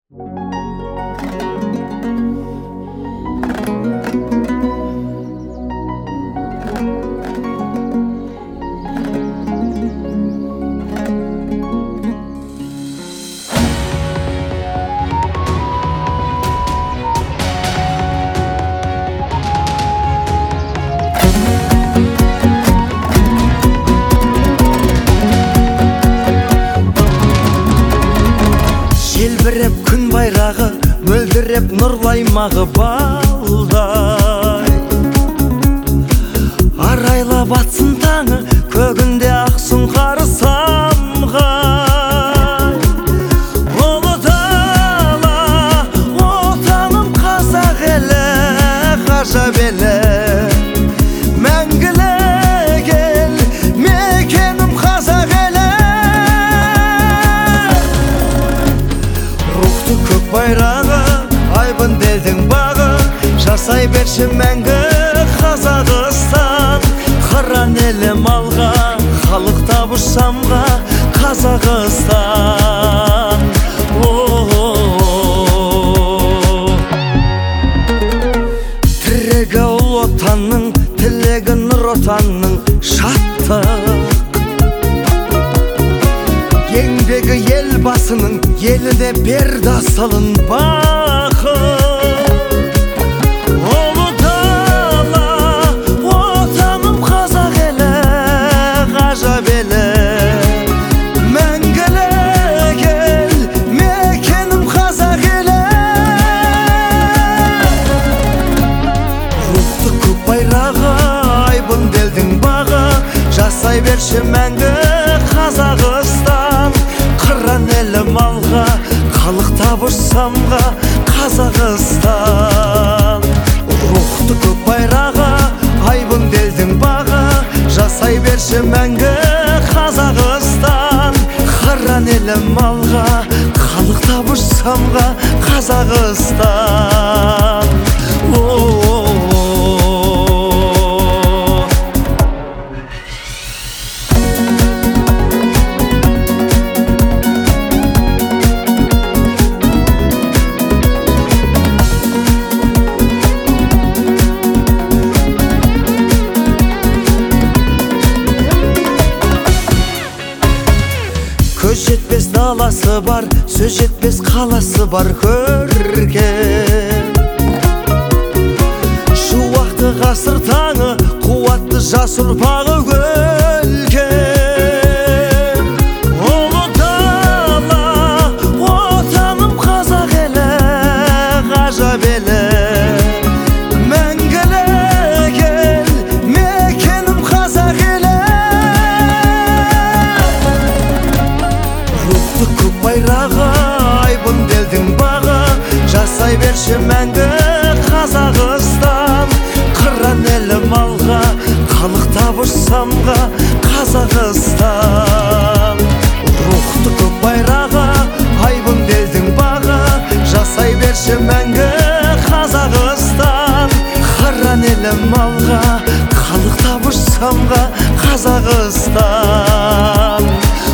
Желбіреп күн байрағы, мөлдіреп нұрлаймағы балдай. Арайлап атсын таңы, көгінде ақсын қары самғай. Ұлы дала, отаным қазақ елі, ғажап елі. Мәңгілік ел, мекенім қазақ елі. Рухты көк байрағы, айбын белдің бағы, жасай берші мәңгі Қазақстан. Қыран елім алға, халық табыш самға, Қазақстан. Тірегі ұл отанның, тілегі нұр отанның, шаттық. Еңбегі ел басының, еліне берді асылын бақыт. Ұлы дала, отаным қазақ елі, ғажап елі. Мәңгілік ел, мекенім қазақ елі. Рухты көк байрағы, айбын белдің бағы, жасай берші мәңгі Қазақстан. Қыран елім алға, халық табыш самға, Қазақстан. Рухты көк байрағы, айбын белдің бағы, жасай берші мәңгі Қазақстан. Қыран елім алға, халық табыш самға, Қазақстан. Көз жетпес даласы бар, сөз жетпес қаласы бар көрген. Шуақты ғасыр таңы, қуатты жас ұрпағы өлген. Ұлы дала, отаным қазақ елі, ғажап елі. Мәңгілік ел, мекенім қазақ елі. Рухты көк байрағы, айбын белдің бағы, жасай берші мәңгі Қазақстан. Қыран елім алға, халық табыш самға, Қазақстан. Рухты көк байрағы, айбын белдің бағы, жасай берші мәңгі Қазақстан. Қыран елім алға, халық табыш самға, Қазақстан.